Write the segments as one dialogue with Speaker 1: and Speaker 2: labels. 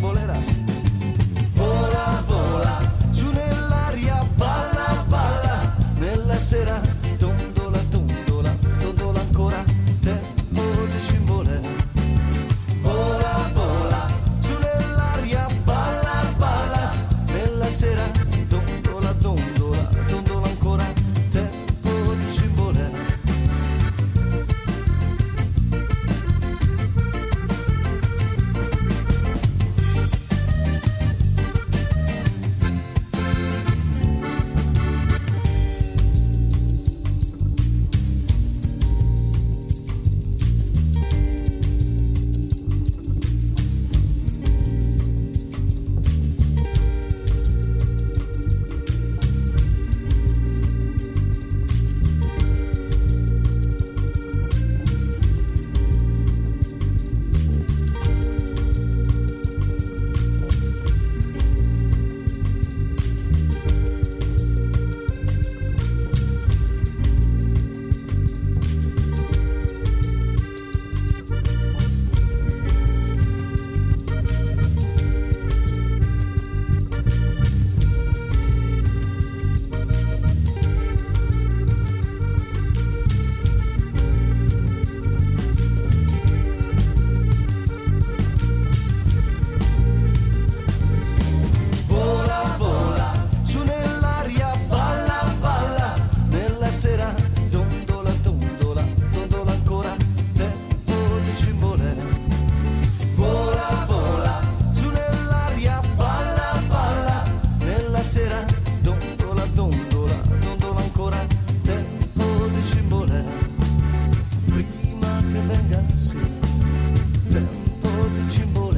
Speaker 1: cimbolera. Vola, vola, su nell'aria, balla, balla, nella sera, dondola, dondola, dondola ancora, tempo di cimbolera. Vola, vola, su nell'aria, balla, balla, nella sera, dondola, dondola, dondola ancora, tempo di cimbolera. Vola, vola, su nell'aria, balla, balla, nella sera, dondola, dondola, dondola ancora, tempo di cimbolera. Vola, vola, su nell'aria, balla, balla, nella sera, dondola, dondola, dondola ancora, tempo di cimbolera. Prima che venga la sera, tempo di cimbolera.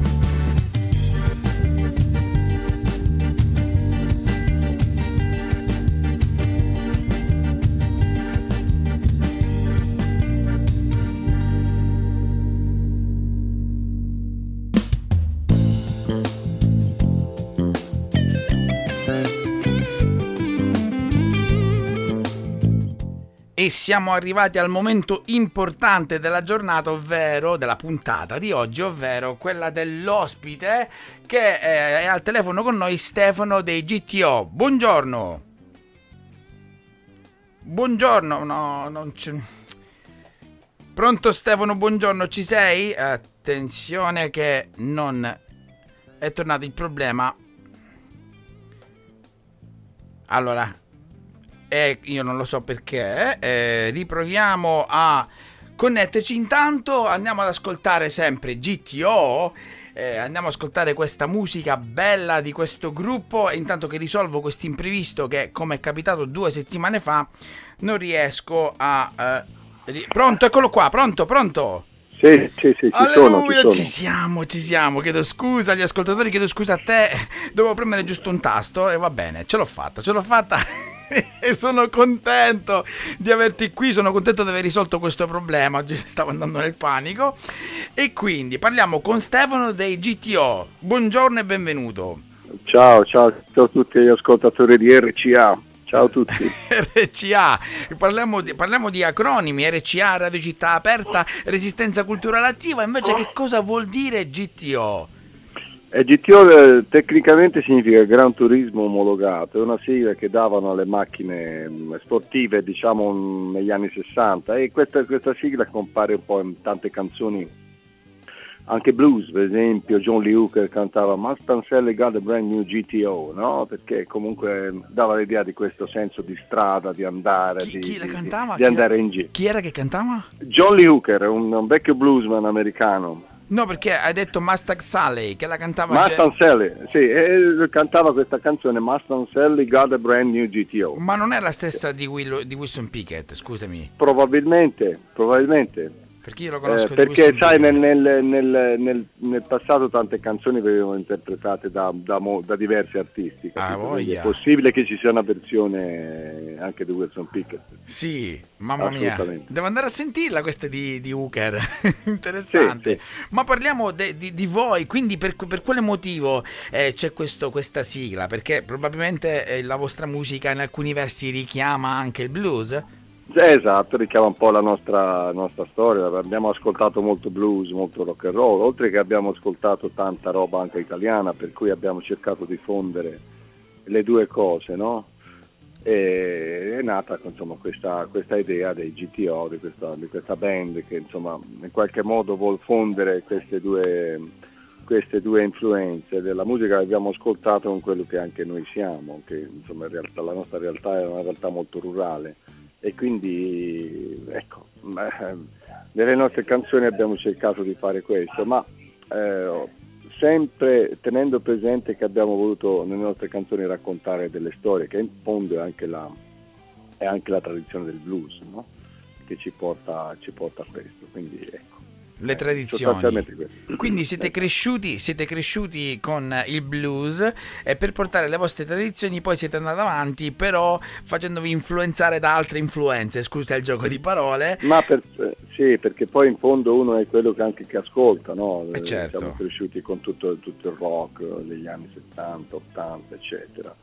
Speaker 2: E siamo arrivati al momento importante della giornata, ovvero della puntata di oggi, ovvero quella dell'ospite che è al telefono con noi, Stefano dei GTO. Buongiorno. Buongiorno, no, non c'è. Pronto Stefano, buongiorno, ci sei? Attenzione che non è tornato il problema. Allora, io non lo so perché, riproviamo a connetterci. Intanto andiamo ad ascoltare sempre GTO, andiamo ad ascoltare questa musica bella di questo gruppo, e intanto che risolvo questo imprevisto che, come è capitato 2 settimane fa, non riesco a... Pronto, eccolo qua, pronto?
Speaker 3: Sì,
Speaker 2: Alleluia,
Speaker 3: ci
Speaker 2: sono. Ci siamo, chiedo scusa agli ascoltatori, chiedo scusa a te, dovevo premere giusto un tasto e va bene, ce l'ho fatta e sono contento di averti qui, sono contento di aver risolto questo problema, oggi stavo andando nel panico. E quindi parliamo con Stefano dei GTO. Buongiorno e benvenuto.
Speaker 3: Ciao a tutti gli ascoltatori di RCA. Ciao a tutti.
Speaker 2: RCA, parliamo di acronimi. RCA, Radio Città Aperta, Resistenza Culturale Attiva. Invece che cosa vuol dire GTO?
Speaker 3: GTO tecnicamente significa Gran Turismo Omologato, è una sigla che davano alle macchine sportive, diciamo, negli anni 60, e questa sigla compare un po' in tante canzoni, anche blues, per esempio. John Lee Hooker cantava Mustang Sally got a brand new GTO, no? Perché comunque dava l'idea di questo senso di strada, di andare,
Speaker 2: chi la cantava?
Speaker 3: di andare in giro.
Speaker 2: Chi era che cantava?
Speaker 3: John Lee Hooker, un vecchio bluesman americano.
Speaker 2: No, perché hai detto Mustang Sally, che la cantava...
Speaker 3: Mustang Sally, sì, cantava questa canzone, Mustang Sally got a brand new GTO.
Speaker 2: Ma non è la stessa di Wilson Pickett, scusami.
Speaker 3: Probabilmente.
Speaker 2: Perché io lo conosco
Speaker 3: perché sai, nel passato tante canzoni venivano interpretate da diversi artisti,
Speaker 2: voglia.
Speaker 3: È possibile che ci sia una versione anche di Wilson Pickett.
Speaker 2: Sì, mamma mia, devo andare a sentirla questa di Hooker. Interessante.
Speaker 3: Sì.
Speaker 2: Ma parliamo di voi, quindi per quale motivo c'è questa sigla? Perché probabilmente la vostra musica in alcuni versi richiama anche il blues?
Speaker 3: Esatto, richiama un po' la nostra storia. Abbiamo ascoltato molto blues, molto rock and roll, oltre che abbiamo ascoltato tanta roba anche italiana, per cui abbiamo cercato di fondere le due cose, no? E è nata insomma questa idea dei GTO, di questa band che insomma in qualche modo vuol fondere queste due influenze della musica che abbiamo ascoltato con quello che anche noi siamo, che insomma in realtà la nostra realtà è una realtà molto rurale, e quindi ecco, nelle nostre canzoni abbiamo cercato di fare questo, ma sempre tenendo presente che abbiamo voluto nelle nostre canzoni raccontare delle storie, che in fondo è anche la tradizione del blues, no? Che ci porta a questo, quindi ecco.
Speaker 2: Le tradizioni. Quindi siete cresciuti con il blues, e per portare le vostre tradizioni poi siete andati avanti, però facendovi influenzare da altre influenze, scusa il gioco di parole.
Speaker 3: Ma sì, perché poi in fondo uno è quello che ascolta, no?
Speaker 2: Certo.
Speaker 3: Siamo cresciuti con tutto il rock degli anni 70, 80, eccetera.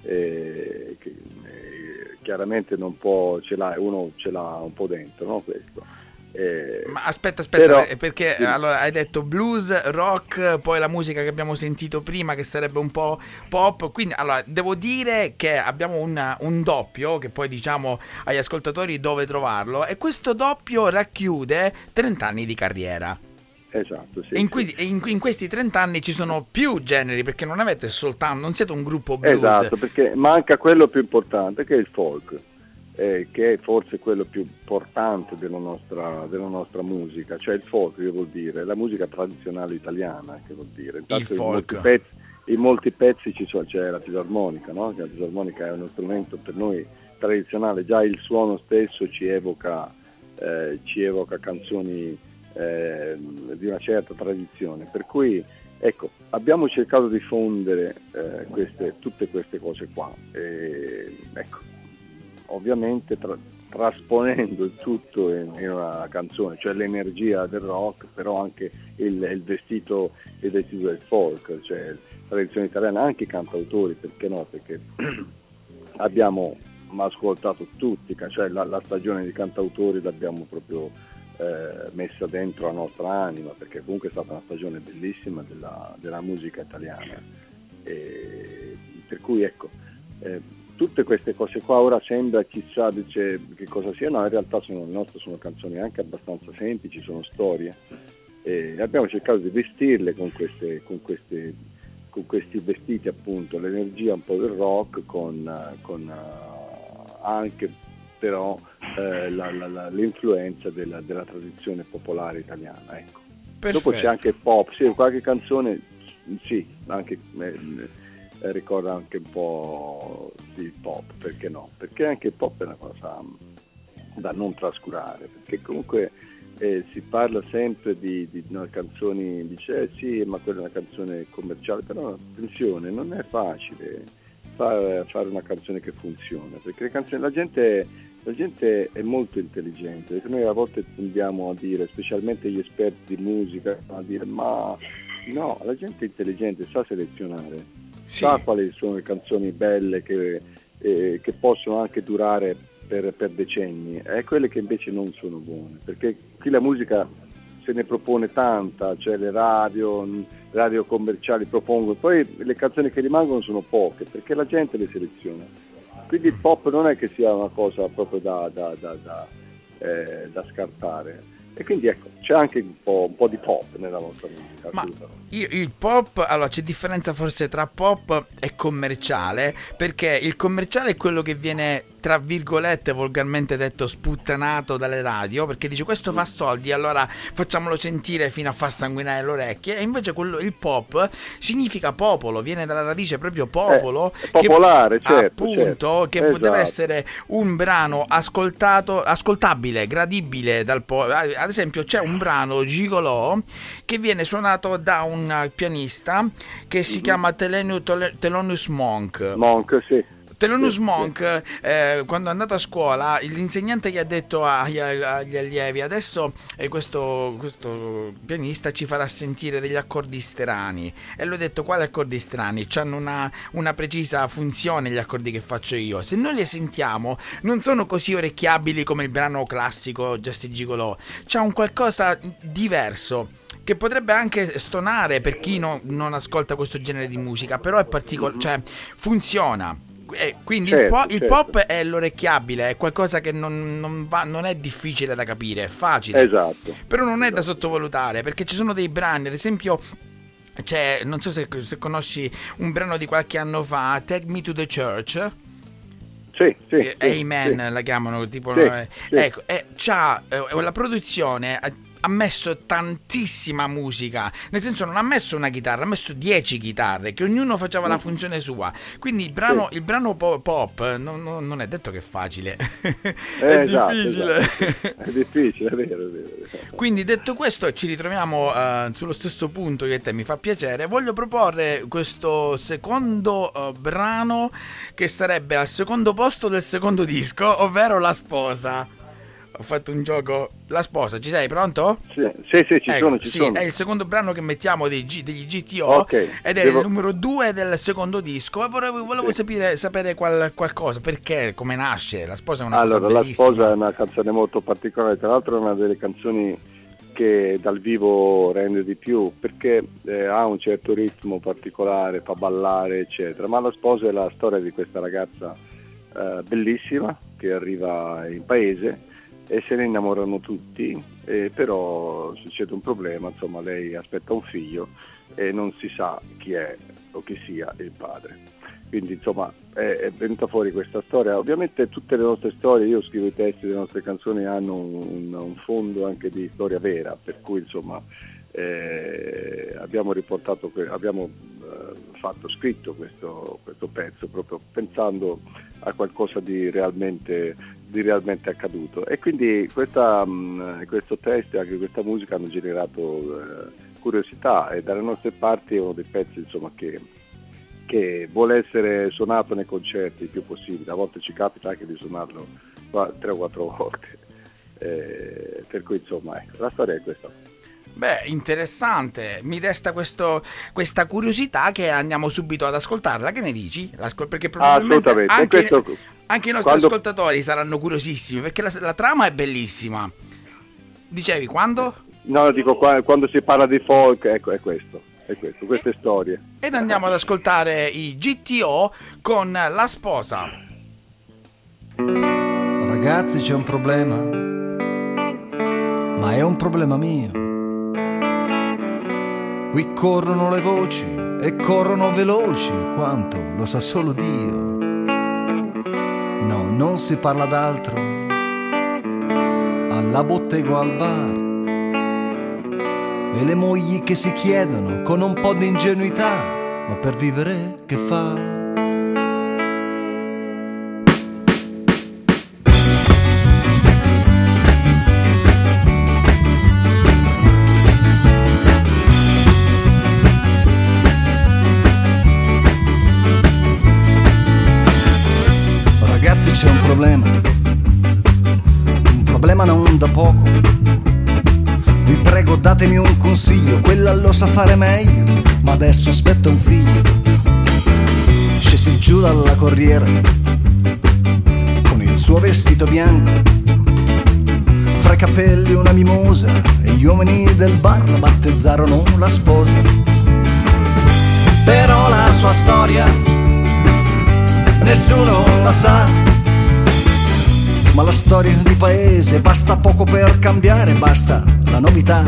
Speaker 3: Chiaramente non può, uno ce l'ha un po' dentro, no? Questo.
Speaker 2: Ma aspetta,
Speaker 3: però,
Speaker 2: perché allora hai detto blues, rock, poi la musica che abbiamo sentito prima che sarebbe un po' pop, quindi allora devo dire che abbiamo un doppio che poi diciamo agli ascoltatori dove trovarlo, e questo doppio racchiude 30 anni di carriera.
Speaker 3: Esatto, sì.
Speaker 2: E in questi 30 anni ci sono più generi, perché non siete un gruppo blues.
Speaker 3: Esatto, perché manca quello più importante, che è il folk. Che è forse quello più importante della nostra musica, cioè il folk, che vuol dire la musica tradizionale italiana, che vuol dire
Speaker 2: il folk.
Speaker 3: In molti pezzi c'è la fisarmonica, no? La fisarmonica è uno strumento per noi tradizionale, già il suono stesso ci evoca canzoni di una certa tradizione, per cui ecco, abbiamo cercato di fondere tutte queste cose qua, ecco, ovviamente trasponendo il tutto in una canzone, cioè l'energia del rock, però anche il vestito del folk, cioè tradizione italiana, anche i cantautori, perché no? Perché abbiamo ascoltato tutti, cioè la stagione di cantautori l'abbiamo proprio messa dentro la nostra anima, perché comunque è stata una stagione bellissima della musica italiana, per cui ecco, tutte queste cose qua ora sembra chissà dice che cosa siano, no, in realtà sono canzoni anche abbastanza semplici, sono storie, e abbiamo cercato di vestirle con questi vestiti, appunto, l'energia un po' del rock con anche però l'influenza della tradizione popolare italiana, ecco. Dopo c'è anche pop, sì, qualche canzone, sì, anche ricorda anche un po' di pop, perché no? Perché anche il pop è una cosa da non trascurare, perché comunque si parla sempre di canzoni, dice sì, ma quella è una canzone commerciale, però attenzione, non è facile fare una canzone che funziona, perché la gente è molto intelligente, perché noi a volte tendiamo a dire, specialmente gli esperti di musica, a dire ma no, la gente è intelligente, sa selezionare.
Speaker 2: Sì.
Speaker 3: Sa quali sono le canzoni belle che possono anche durare per decenni, e quelle che invece non sono buone, perché qui la musica se ne propone tanta, cioè le radio commerciali propongono, poi le canzoni che rimangono sono poche, perché la gente le seleziona. Quindi il pop non è che sia una cosa proprio da scartare. E quindi ecco, c'è anche un po' di pop nella nostra musica.
Speaker 2: Ma il pop, allora c'è differenza forse tra pop e commerciale, perché il commerciale è quello che viene, tra virgolette, volgarmente detto, sputtanato dalle radio, perché dice questo fa soldi, allora facciamolo sentire fino a far sanguinare le orecchie, e invece il pop significa popolo, viene dalla radice proprio popolo,
Speaker 3: popolare,
Speaker 2: che,
Speaker 3: certo,
Speaker 2: appunto,
Speaker 3: certo,
Speaker 2: che
Speaker 3: esatto.
Speaker 2: Deve essere un brano ascoltabile, gradibile dal ad esempio c'è un brano Gigolò che viene suonato da un pianista che si chiama Thelonious Monk.
Speaker 3: Monk, sì.
Speaker 2: Thelonious Monk, quando è andato a scuola, l'insegnante gli ha detto agli allievi: adesso questo pianista ci farà sentire degli accordi strani. E lui ha detto: quali accordi strani? C'hanno una precisa funzione gli accordi che faccio io. Se noi li sentiamo, non sono così orecchiabili come il brano classico Just Gigolo. C'ha un qualcosa diverso che potrebbe anche stonare per chi non ascolta questo genere di musica, però è particolare, cioè funziona. Quindi il pop è l'orecchiabile, è qualcosa che non è difficile da capire, è facile.
Speaker 3: Esatto.
Speaker 2: Però non è da sottovalutare, perché ci sono dei brani, ad esempio, non so se conosci un brano di qualche anno fa, Take Me to the Church.
Speaker 3: Sì,
Speaker 2: Amen,
Speaker 3: sì.
Speaker 2: La chiamano tipo,
Speaker 3: sì.
Speaker 2: Ecco, c'ha la produzione ha messo tantissima musica, nel senso non ha messo una chitarra, ha messo 10 chitarre che ognuno faceva la funzione sua, quindi il brano pop non è detto che è facile. È difficile.
Speaker 3: Esatto. È difficile, è vero.
Speaker 2: Quindi detto questo, ci ritroviamo sullo stesso punto io e te, mi fa piacere. Voglio proporre questo secondo brano che sarebbe al secondo posto del secondo disco, ovvero La Sposa. Ho fatto un gioco. La Sposa, ci sei? Pronto?
Speaker 3: Sì, ci sono.
Speaker 2: È il secondo brano che mettiamo degli GTO,
Speaker 3: okay.
Speaker 2: Ed è il numero 2 del secondo disco. E volevo sapere qualcosa, perché, come nasce. La Sposa è una cosa bellissima.
Speaker 3: La Sposa è una canzone molto particolare, tra l'altro è una delle canzoni che dal vivo rende di più, perché ha un certo ritmo particolare, fa ballare, eccetera. Ma La Sposa è la storia di questa ragazza bellissima che arriva in paese e se ne innamorano tutti, però succede un problema, insomma lei aspetta un figlio e non si sa chi è o chi sia il padre. Quindi insomma è venuta fuori questa storia. Ovviamente tutte le nostre storie, io scrivo i testi delle nostre canzoni, hanno un fondo anche di storia vera, per cui insomma abbiamo scritto questo pezzo proprio pensando a qualcosa di realmente accaduto, e quindi questo testo e anche questa musica hanno generato curiosità, e dalle nostre parti è uno dei pezzi insomma che vuole essere suonato nei concerti il più possibile. A volte ci capita anche di suonarlo 3 o 4 volte, per cui insomma la storia è questa.
Speaker 2: Beh, interessante, mi desta questa curiosità che andiamo subito ad ascoltarla, che ne dici? Perché probabilmente anche i nostri ascoltatori saranno curiosissimi, perché la trama è bellissima. Dicevi, quando?
Speaker 3: No, dico quando si parla di folk, ecco, è questo, queste storie.
Speaker 2: Ed andiamo ad ascoltare i GTO con La Sposa.
Speaker 1: Ragazzi, c'è un problema, ma è un problema mio. Qui corrono le voci e corrono veloci quanto lo sa solo Dio. No, non si parla d'altro alla bottega o al bar, e le mogli che si chiedono con un po' di ingenuità: ma per vivere che fa? C'è un problema non da poco. Vi prego, datemi un consiglio, quella lo sa fare meglio, ma adesso aspetta un figlio. Scese giù dalla corriera con il suo vestito bianco, fra i capelli una mimosa, e gli uomini del bar la battezzarono La Sposa. Però la sua storia nessuno la sa, ma la storia di paese basta poco per cambiare, basta la novità.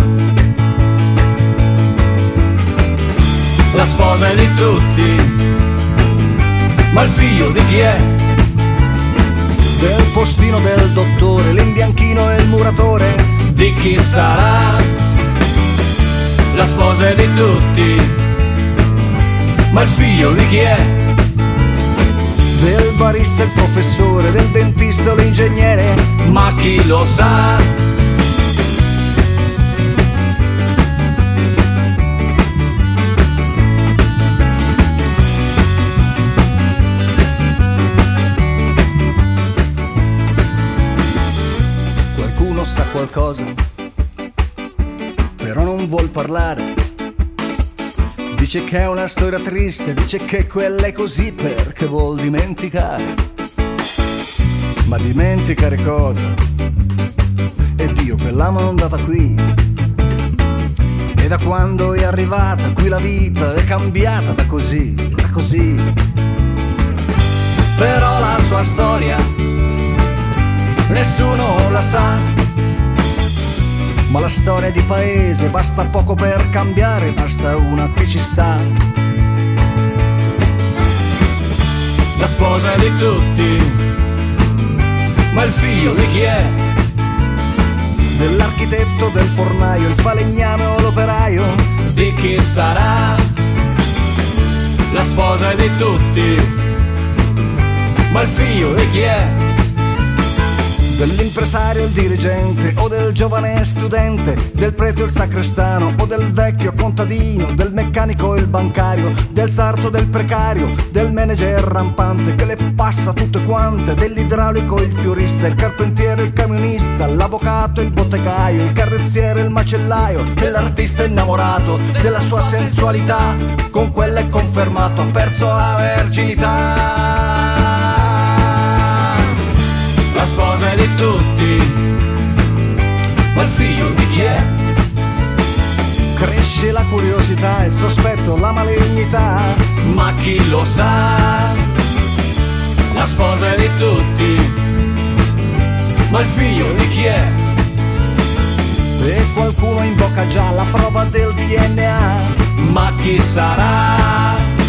Speaker 1: La sposa è di tutti, ma il figlio di chi è? Del postino del dottore, l'imbianchino e il muratore, di chi sarà? La sposa è di tutti, ma il figlio di chi è? Del barista il professore, del dentista o l'ingegnere, ma chi lo sa? qualcosa, però non vuol parlare. Dice che è una storia triste, dice che quella è così perché vuol dimenticare. Ma dimenticare cosa? E Dio, quella mandata qui. E da quando è arrivata qui la vita è cambiata da così a così. Però la sua storia nessuno la sa. Ma la storia di paese basta poco per cambiare, basta una che ci sta. La sposa di tutti, ma il figlio di chi è? Dell'architetto, del fornaio, il falegname o l'operaio? Di chi sarà? La sposa di tutti, ma il figlio di chi è? Dell'impresario, il dirigente o del giovane studente, del prete o il sacrestano o del vecchio contadino, del meccanico o il bancario, del sarto, del precario, del manager rampante che le passa tutte quante, dell'idraulico, il fiorista, il carpentiere, il camionista, l'avvocato, il bottegaio, il carrozziere, il macellaio, dell'artista innamorato della sua sensualità, con quella è confermato, ha perso la verginità. La sposa è di tutti, ma il figlio di chi è? Cresce la curiosità, il sospetto, la malignità, ma chi lo sa? La sposa è di tutti, ma il figlio di chi è? E qualcuno imbocca già la prova del DNA, ma chi sarà?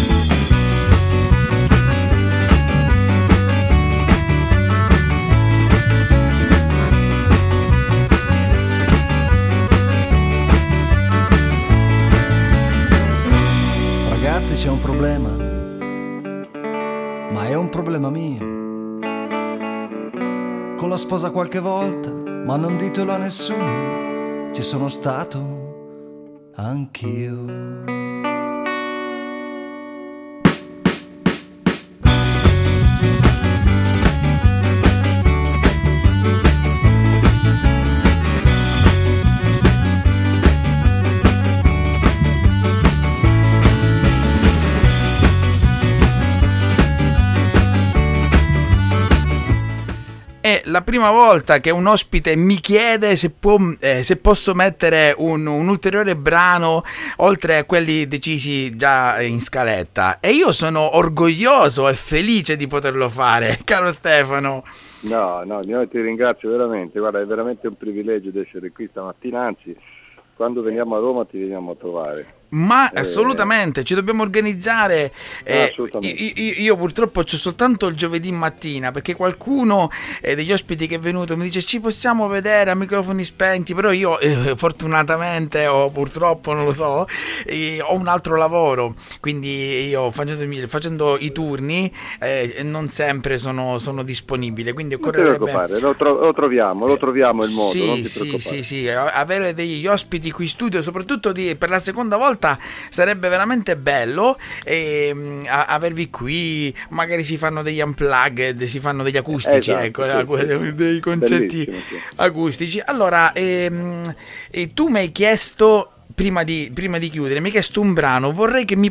Speaker 1: C'è un problema, ma è un problema mio. Con la sposa qualche volta, ma non ditelo a nessuno, ci sono stato anch'io.
Speaker 2: È la prima volta che un ospite mi chiede se posso mettere un ulteriore brano oltre a quelli decisi già in scaletta, e io sono orgoglioso e felice di poterlo fare, caro Stefano.
Speaker 3: No, io ti ringrazio veramente, guarda, è veramente un privilegio di essere qui stamattina, anzi, quando veniamo a Roma ti veniamo a trovare.
Speaker 2: Ma assolutamente, ci dobbiamo organizzare. Io purtroppo c'ho soltanto il giovedì mattina, perché qualcuno degli ospiti che è venuto mi dice ci possiamo vedere a microfoni spenti, però io fortunatamente o purtroppo non lo so, ho un altro lavoro, quindi io facendo i turni non sempre sono disponibile, quindi occorrerebbe...
Speaker 3: Non ti preoccupare, lo troviamo il modo.
Speaker 2: Sì,
Speaker 3: non ti preoccupare.
Speaker 2: sì, avere degli ospiti qui in studio, soprattutto per la seconda volta sarebbe veramente bello, avervi qui, magari si fanno degli unplugged, si fanno degli acustici,
Speaker 3: esatto, sì.
Speaker 2: Dei concerti sì. Acustici. Allora, tu mi hai chiesto prima di chiudere, mi hai chiesto un brano, vorrei che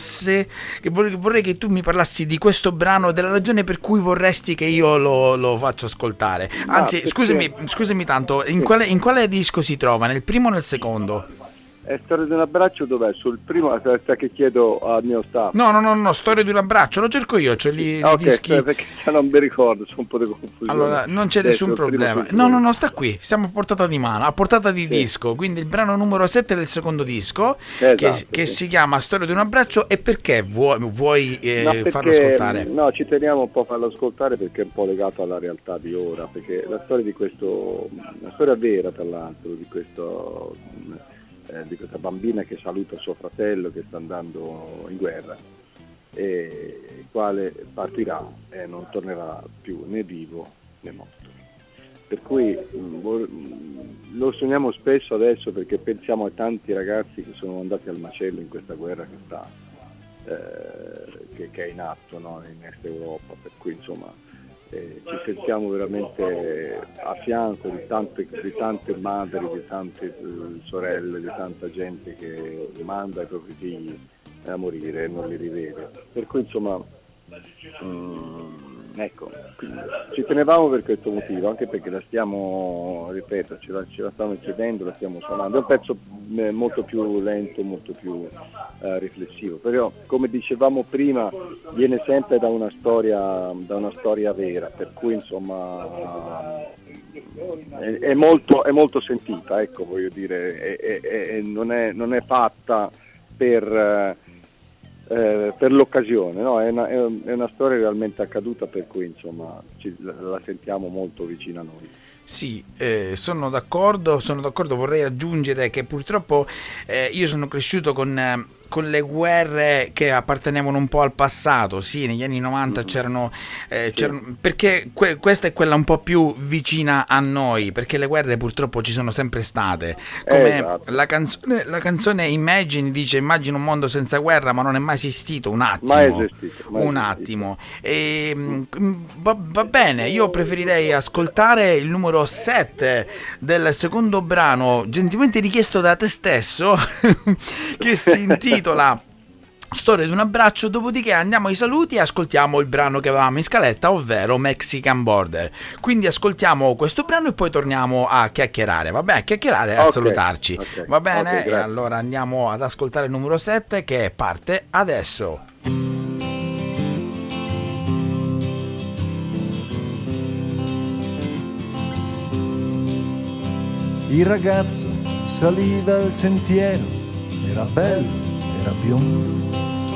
Speaker 2: tu mi parlassi di questo brano, della ragione per cui vorresti che io lo faccio ascoltare. Anzi, scusami tanto, in quale disco si trova? Nel primo o nel secondo?
Speaker 3: È Storia di un abbraccio, dov'è? Sul primo, aspetta che chiedo al mio staff.
Speaker 2: No, Storia di un abbraccio, lo cerco io, c'ho lì i dischi.
Speaker 3: Perché non mi ricordo, c'è un po' di confusione.
Speaker 2: Allora, non c'è nessun problema. No, sta qui, stiamo a portata di mano, a portata di disco, quindi il brano numero 7 del secondo disco, che si chiama Storia di un abbraccio. E perché vuoi farlo ascoltare?
Speaker 3: No, ci teniamo un po' a farlo ascoltare perché è un po' legato alla realtà di ora, perché la storia una storia vera tra l'altro, di questa bambina che saluta suo fratello che sta andando in guerra, e il quale partirà e non tornerà più né vivo né morto. Per cui lo sogniamo spesso adesso, perché pensiamo a tanti ragazzi che sono andati al macello in questa guerra che è in atto, no? In Est Europa, per cui insomma ci sentiamo veramente a fianco di tante madri, di tante sorelle, di tanta gente che manda i propri figli a morire e non li rivede. Per cui insomma, ecco, ci tenevamo per questo motivo, anche perché la stiamo, ripeto, ce la stiamo chiedendo, la stiamo suonando. È un pezzo molto più lento, molto più riflessivo, però come dicevamo prima viene sempre da una storia vera, per cui insomma è molto sentita, ecco, voglio dire, non è fatta per l'occasione, no? È una storia realmente accaduta, per cui insomma la sentiamo molto vicina a noi.
Speaker 2: Sì, sono d'accordo, vorrei aggiungere che purtroppo io sono cresciuto con le guerre che appartenevano un po' al passato. Sì, negli anni 90 c'erano perché questa è quella un po' più vicina a noi, perché le guerre purtroppo ci sono sempre state, come
Speaker 3: esatto.
Speaker 2: la canzone Imagine dice: immagino un mondo senza guerra, ma non è mai esistito. Un attimo. E, va bene, io preferirei ascoltare il numero 7 del secondo brano, gentilmente richiesto da te stesso, che si intitola Storia di un abbraccio. Dopodiché andiamo ai saluti e ascoltiamo il brano che avevamo in scaletta, ovvero Mexican Border. Quindi ascoltiamo questo brano e poi torniamo a chiacchierare, va bene? A chiacchierare e a salutarci, va bene? E allora andiamo ad ascoltare il numero 7 che parte adesso.
Speaker 1: Il ragazzo saliva il sentiero, era bello, era biondo,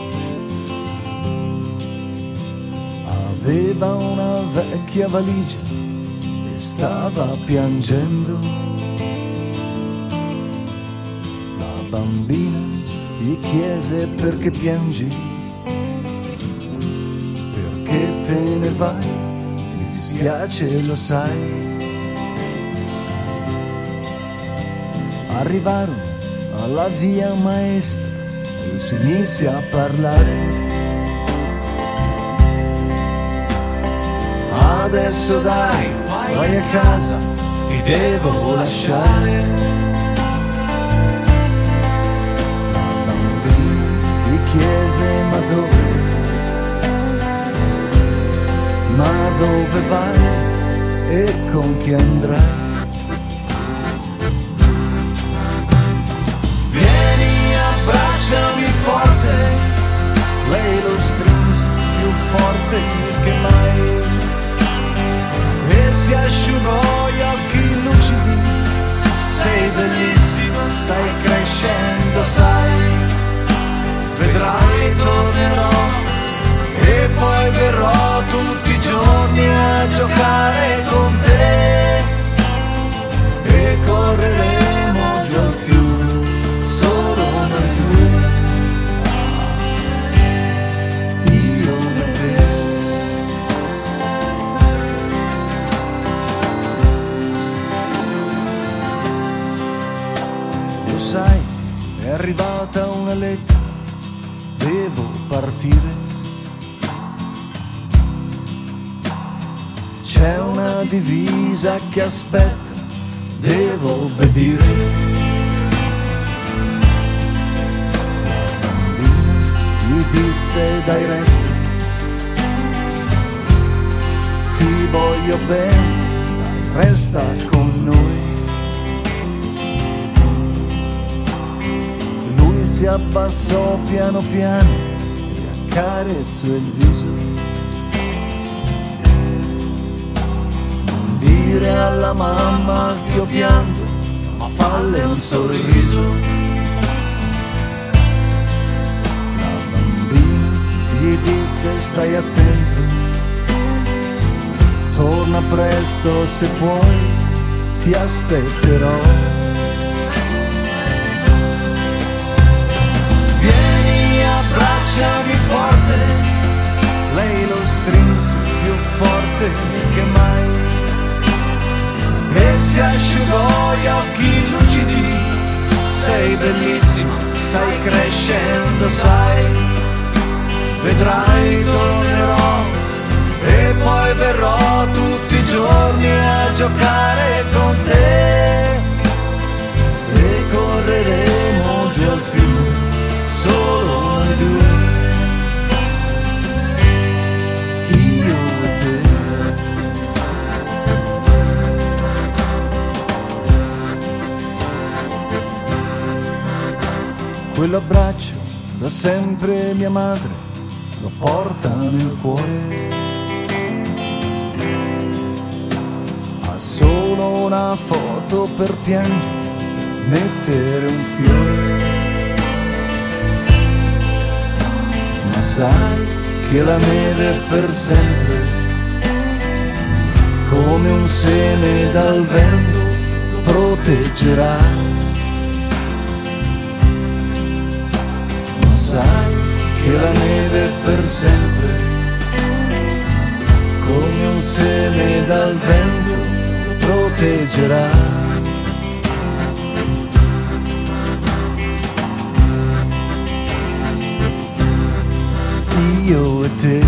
Speaker 1: aveva una vecchia valigia e stava piangendo. La bambina gli chiese: perché piangi? Perché te ne vai? Mi dispiace, lo sai. Arrivarono alla via maestra e lui si mise a parlare. Adesso dai, vai a casa, ti devo lasciare. La bambina gli chiese: ma dove vai e con chi andrai? Abbracciami forte, lei lo strinse più forte che mai e si asciugò gli occhi lucidi. Sei bellissima, stai crescendo, sai, vedrai tornerò e poi verrò tutti i giorni a giocare con te e correremo giù al fiume, solo noi due, io e te. Lo sai, è arrivata una lettera, devo partire. C'è una divisa che aspetta, devo obbedire. Gli disse: dai, resta, ti voglio bene, dai, resta con noi. Lui si abbassò piano piano e accarezzò il viso. Non dire alla mamma che io pianto, ma falle un sorriso. Gli disse: stai attento, torna presto se puoi, ti aspetterò. Vieni, abbracciami forte, lei lo strinse più forte che mai e si asciugò gli occhi lucidi. Sei bellissima, stai crescendo, sai, vedrai tornerò e poi verrò giorni a giocare con te e correremo giù al fiume, solo noi due, io e te. Quell'abbraccio da sempre mia madre lo porta nel cuore. Ha solo una foto per piangere, mettere un fiore. Ma sai che la neve per sempre, come un seme dal vento, proteggerà. Sai che la neve per sempre, come un seme dal vento, proteggerà. Io e te.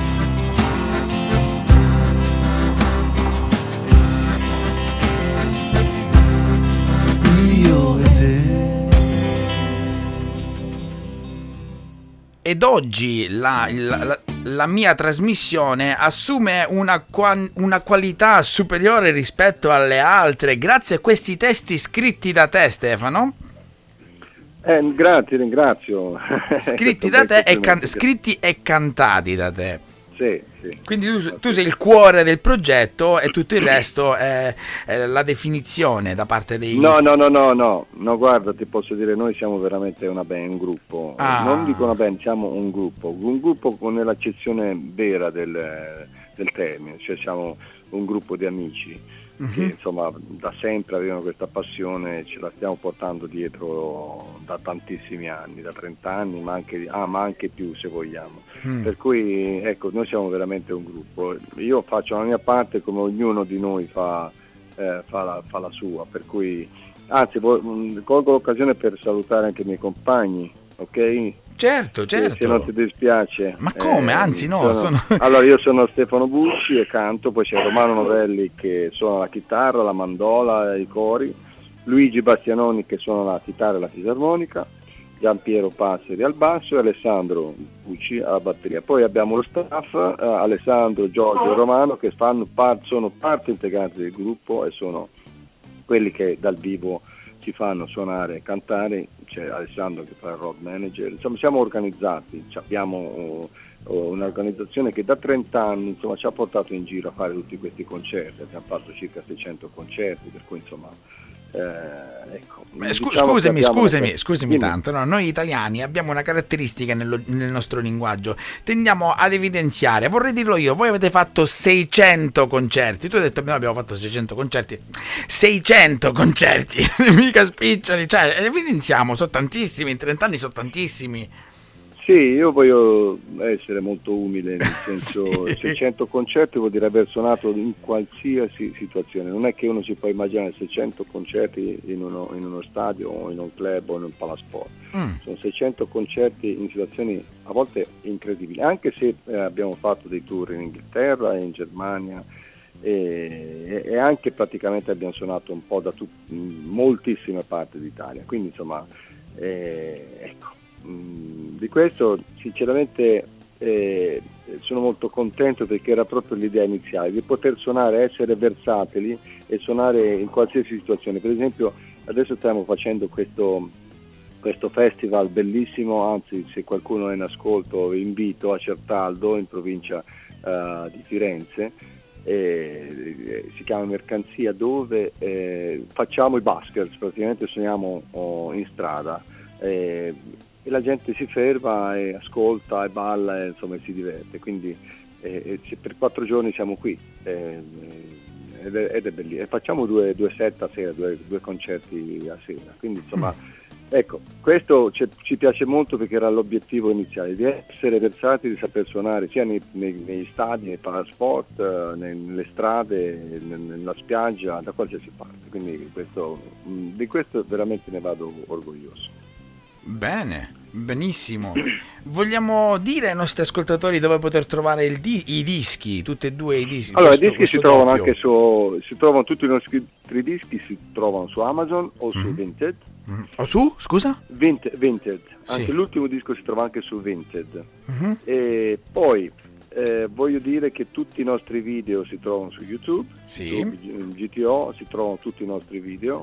Speaker 1: Io e te.
Speaker 2: Ed oggi la mia trasmissione assume una qualità superiore rispetto alle altre grazie a questi testi scritti da te, Stefano.
Speaker 3: Grazie, ringrazio.
Speaker 2: Scritti da te scritti e cantati da te.
Speaker 3: Sì.
Speaker 2: Quindi tu sei il cuore del progetto e tutto il resto è la definizione da parte dei...
Speaker 3: No, guarda, ti posso dire, noi siamo veramente una band, un gruppo. Non dico una band, siamo un gruppo nell'accezione vera del termine, cioè siamo un gruppo di amici che insomma da sempre avevano questa passione, ce la stiamo portando dietro da tantissimi anni, da 30 anni, ma anche più se vogliamo. Per cui ecco, noi siamo veramente un gruppo. Io faccio la mia parte come ognuno di noi fa la sua, per cui anzi colgo l'occasione per salutare anche i miei compagni, ok?
Speaker 2: Certo.
Speaker 3: Se non ti dispiace.
Speaker 2: Ma come? Anzi no,
Speaker 3: Allora io sono Stefano Busci e canto, poi c'è Romano Novelli che suona la chitarra, la mandola e i cori, Luigi Bastianoni che suona la chitarra e la fisarmonica, Giampiero Passeri al basso e Alessandro Bucci alla batteria. Poi abbiamo lo staff, Alessandro, Giorgio e Romano che sono parte integrante del gruppo e sono quelli che dal vivo ci fanno suonare e cantare. C'è Alessandro che fa il road manager, insomma siamo organizzati, abbiamo un'organizzazione che da 30 anni insomma ci ha portato in giro a fare tutti questi concerti, abbiamo fatto circa 600 concerti, per cui insomma ecco.
Speaker 2: Scusami tanto, no? Noi italiani abbiamo una caratteristica nel nostro linguaggio, tendiamo ad evidenziare, vorrei dirlo io, voi avete fatto 600 concerti, tu hai detto abbiamo fatto 600 concerti, 600 concerti, mica spiccioli, cioè evidenziamo, sono tantissimi, in 30 anni sono tantissimi.
Speaker 3: Sì, io voglio essere molto umile, nel senso
Speaker 2: Sì.
Speaker 3: 600 concerti vuol dire aver suonato in qualsiasi situazione, non è che uno si può immaginare 600 concerti in uno stadio o in un club o in un palasport, sono 600 concerti in situazioni a volte incredibili, anche se abbiamo fatto dei tour in Inghilterra e in Germania e anche praticamente abbiamo suonato un po' da moltissime parti d'Italia, quindi insomma ecco. Di questo sinceramente sono molto contento perché era proprio l'idea iniziale di poter suonare, essere versatili e suonare in qualsiasi situazione. Per esempio adesso stiamo facendo questo festival bellissimo, anzi se qualcuno è in ascolto vi invito a Certaldo in provincia di Firenze, si chiama Mercanzia, dove facciamo i buskers, praticamente suoniamo in strada e la gente si ferma e ascolta e balla e insomma si diverte, quindi per 4 giorni siamo qui ed è bellissimo, e facciamo due set a sera, due concerti a sera, quindi insomma ecco, questo ci piace molto perché era l'obiettivo iniziale, di essere versatili, di saper suonare sia negli stadi, nei palasport, nelle strade, nella spiaggia, da qualsiasi parte, quindi di questo veramente ne vado orgoglioso.
Speaker 2: Bene, benissimo. Vogliamo dire ai nostri ascoltatori dove poter trovare i dischi, tutti e due i dischi?
Speaker 3: Allora, i dischi si trovano anche si trovano tutti i nostri 3 dischi, si trovano su Amazon o su Vinted.
Speaker 2: O su, scusa?
Speaker 3: Vinted.
Speaker 2: Sì.
Speaker 3: Anche l'ultimo disco si trova anche su Vinted. E poi voglio dire che tutti i nostri video si trovano su YouTube,
Speaker 2: sì.
Speaker 3: Su GTO si trovano tutti i nostri video,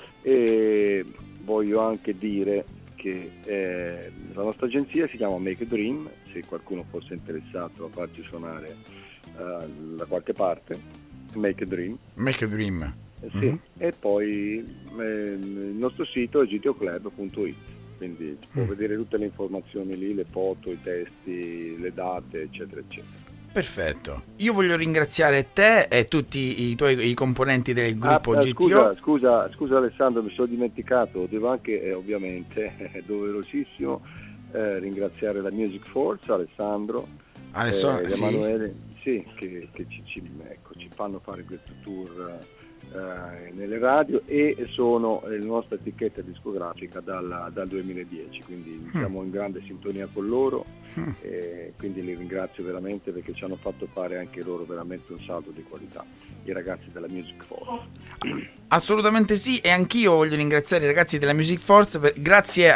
Speaker 3: e voglio anche dire che la nostra agenzia si chiama Make a Dream, se qualcuno fosse interessato a farci suonare da qualche parte. Make a Dream. Sì. E poi il nostro sito è gtoclub.it, quindi può vedere tutte le informazioni lì, le foto, i testi, le date, eccetera eccetera.
Speaker 2: Perfetto, io voglio ringraziare te e tutti i componenti del gruppo GTO.
Speaker 3: Scusa Alessandro, mi sono dimenticato, devo anche ovviamente, è doverosissimo ringraziare la Music Force, Alessandro Emanuele, sì, che ci fanno fare questo tour nelle radio, e sono la nostra etichetta discografica dal 2010, quindi siamo in grande sintonia con loro, quindi li ringrazio veramente, perché ci hanno fatto fare anche loro veramente un salto di qualità, i ragazzi della Music Force.
Speaker 2: Assolutamente sì, e anch'io voglio ringraziare i ragazzi della Music Force grazie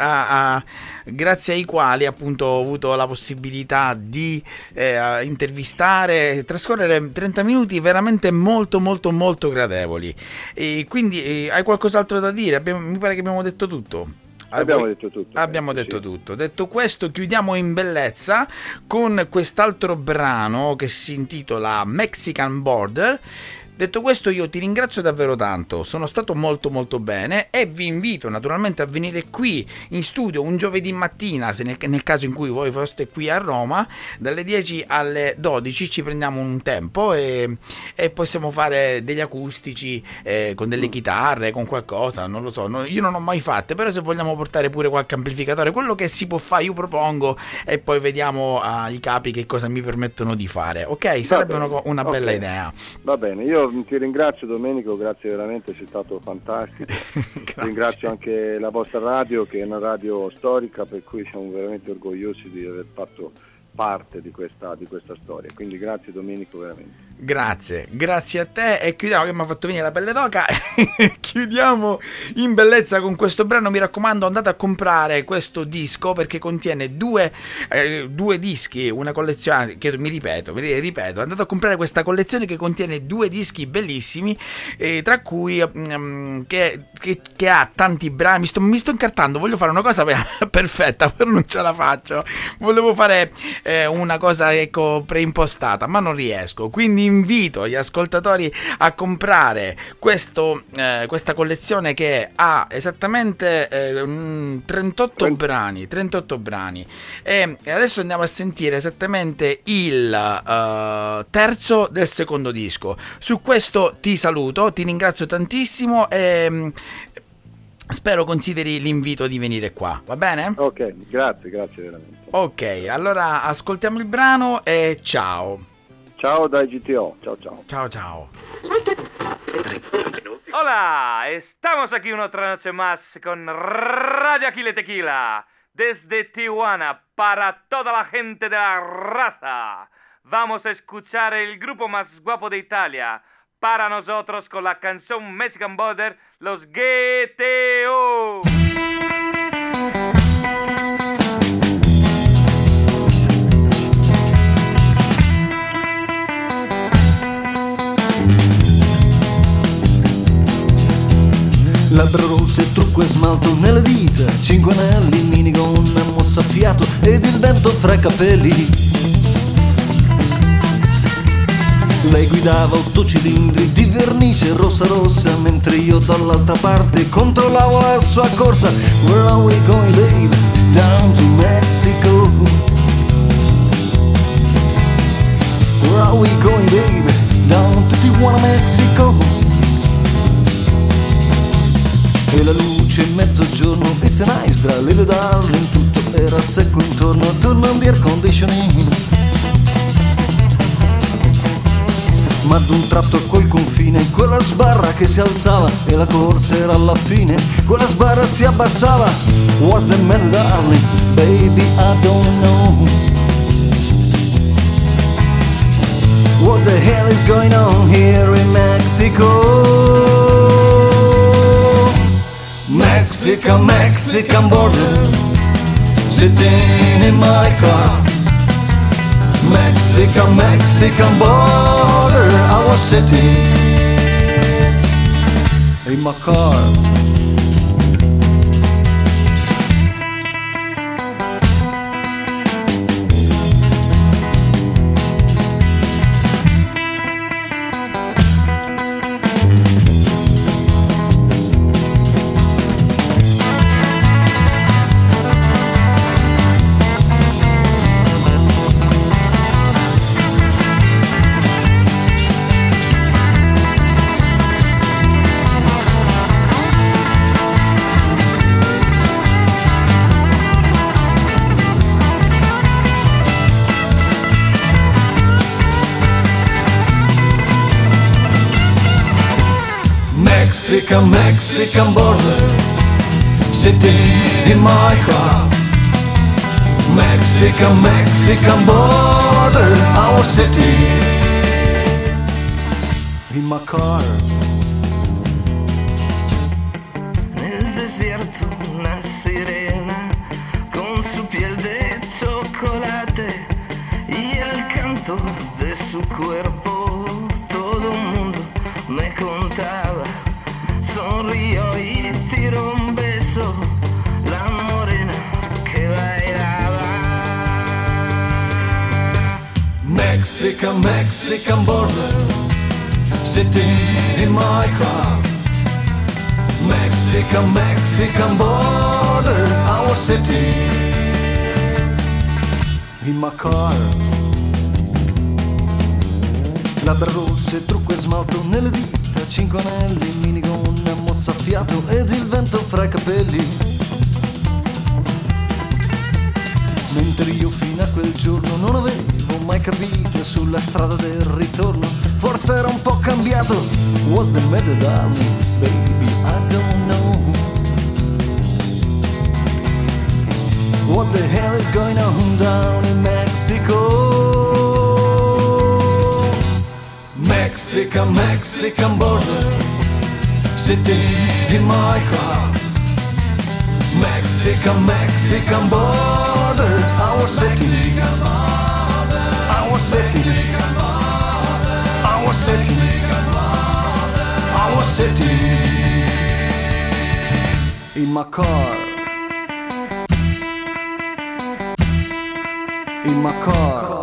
Speaker 2: ai quali appunto ho avuto la possibilità di intervistare, trascorrere 30 minuti veramente molto molto molto gradevoli. E quindi hai qualcos'altro da dire? Mi pare che abbiamo detto tutto.
Speaker 3: Abbiamo detto tutto.
Speaker 2: Abbiamo detto tutto. Detto questo, chiudiamo in bellezza con quest'altro brano che si intitola Mexican Border. Detto questo, io ti ringrazio davvero tanto, sono stato molto molto bene, e vi invito naturalmente a venire qui in studio un giovedì mattina, se nel caso in cui voi foste qui a Roma, dalle 10 alle 12 ci prendiamo un tempo e possiamo fare degli acustici con delle chitarre, con qualcosa, non lo so, io non ho mai fatte, però se vogliamo portare pure qualche amplificatore, quello che si può fare io propongo, e poi vediamo i capi che cosa mi permettono di fare, ok? Sarebbe una bella idea.
Speaker 3: Va bene, io ti ringrazio Domenico, grazie veramente, sei stato fantastico. Ringrazio anche la vostra radio, che è una radio storica, per cui siamo veramente orgogliosi di aver fatto parte di questa storia, quindi grazie Domenico veramente.
Speaker 2: Grazie a te, e chiudiamo, che mi ha fatto venire la pelle d'oca. Chiudiamo in bellezza con questo brano. Mi raccomando, andate a comprare questo disco, perché contiene due dischi, una collezione che mi ripeto, andate a comprare questa collezione che contiene 2 dischi bellissimi, tra cui che ha tanti brani. Mi sto incartando, voglio fare una cosa perfetta, però non ce la faccio. Volevo fare una cosa preimpostata, ma non riesco, quindi invito gli ascoltatori a comprare questa collezione, che ha esattamente 38 brani, e adesso andiamo a sentire esattamente il terzo del secondo disco. Su questo ti saluto, ti ringrazio tantissimo e spero consideri l'invito di venire qua, va bene?
Speaker 3: Ok, grazie veramente.
Speaker 2: Ok, allora ascoltiamo il brano e ciao.
Speaker 3: Ciao dai GTO,
Speaker 2: Ciao.
Speaker 4: Hola, estamos aquí otra noche más con Radio Aquile Tequila, desde Tijuana para toda la gente de la raza. Vamos a escuchar el grupo más guapo de Italia, para nosotros con la canción Mexican Border, los GTO.
Speaker 1: Labbra rosse, trucco e smalto nelle dita, 5 anelli, minigon, mozzafiato ed il vento fra i capelli. Lei guidava 8 cilindri di vernice rossa, mentre io dall'altra parte controllavo la sua corsa. Where are we going, babe? Down to Mexico. Where are we going, babe? Down to Tijuana, Mexico. E la luce in mezzogiorno, it's a nice drive, little darling, tutto era secco intorno, tornando di air conditioning. Ma ad un tratto a quel confine, quella sbarra che si alzava, e la corsa era alla fine, quella sbarra si abbassava. What's the matter, darling? Baby, I don't know. What the hell is going on here in Mexico? Mexican border, sitting in my car. Mexican border, I was sitting in my car. Mexican border, sitting in my car. Mexican border, I was sitting in my car.
Speaker 5: Nel desierto una sirena con su piel de chocolate y el canto de su cuerpo, todo un mundo me contaba. Sonrío y tiro un beso, la morena que bailaba.
Speaker 1: Mexican border, sitting in my car. Mexican border, I was sitting in my car. Labbra rosse, trucco e smalto nelle dita, 5 anelli, minigonna, mozzafiato ed il vento fra i capelli. Mentre io fino a quel giorno non avevo mai capito, sulla strada del ritorno forse era un po' cambiato. What's the matter, darling? Baby, I don't know. What the hell is going on down in Mexico? Mexican border, sitting in my car. Mexican border, I was sitting in my car. In my car.